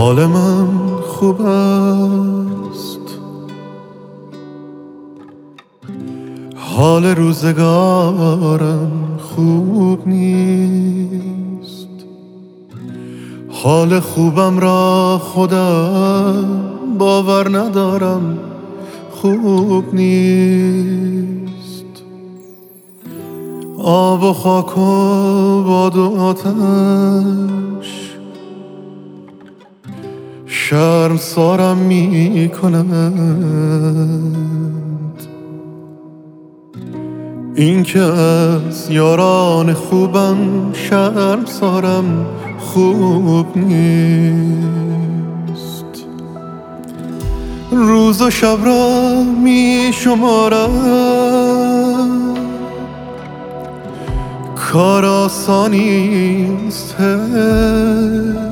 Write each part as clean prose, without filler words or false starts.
حال من خوب است، حال روزگارم خوب نیست. حال خوبم را خودم باور ندارم خوب نیست. آب و خاک و باد و آتش شرمسارم می کنند. این که از یاران خوبم شرمسارم خوب نیست. روز و شب را می شمارم، کار آسانیست حیف.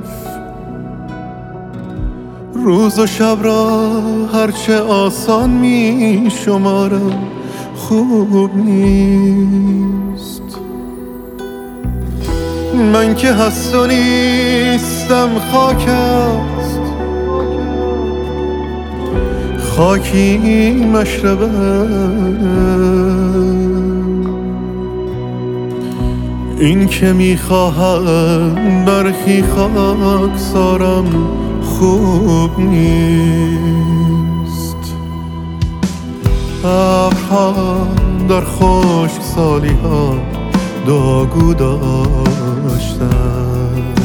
روز و شب را هرچه آسان می شمارم خوب نیست. من که هست و نیستم خاک است، خاکی مشربم. این که میخواهم برخی خاکسارم خوب نیست. ابرها در خشکسالی ها داغو داشتند.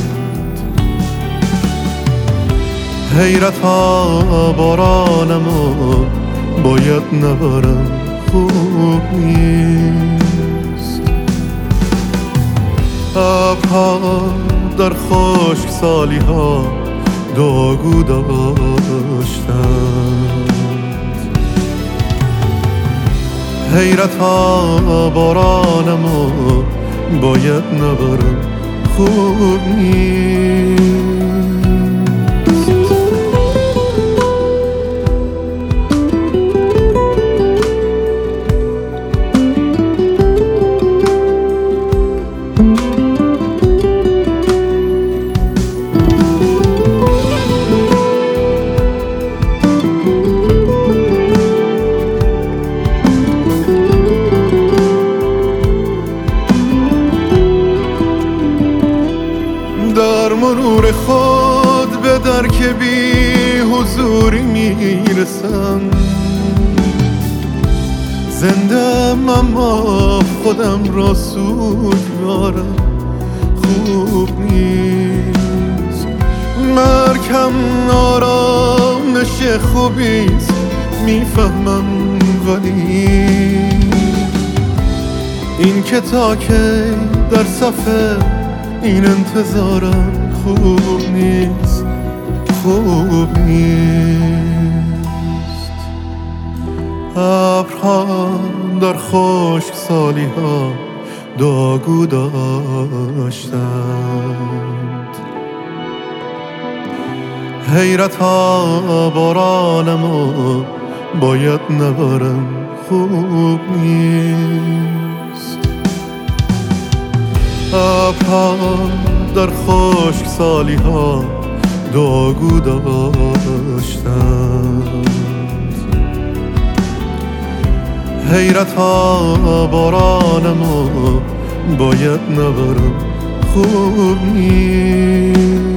حیرتا بارانمو باید نبارم خوب نیست. ابرها در خشکسالی ها داغو داشتند. حیرتا بارانمو باید نبارم خوب نیست. در مرور خود به درک بی حضوری میرسم. زنده‌ام اما خودم را سوگوارم خوب نیست. مرگم آرامش خوبیست میفهمم، ولی این که تا که در صفحه این انتظارم خوب نیست، خوب نیست. ابرها در خشکسالی ها داغو داشتند. حیرتا بارانمو باید نبارم خوب نیست. ابرها در خشکسالی ها داغو داشتند. حیرتا بارانمو باید نبارم خوب نیست.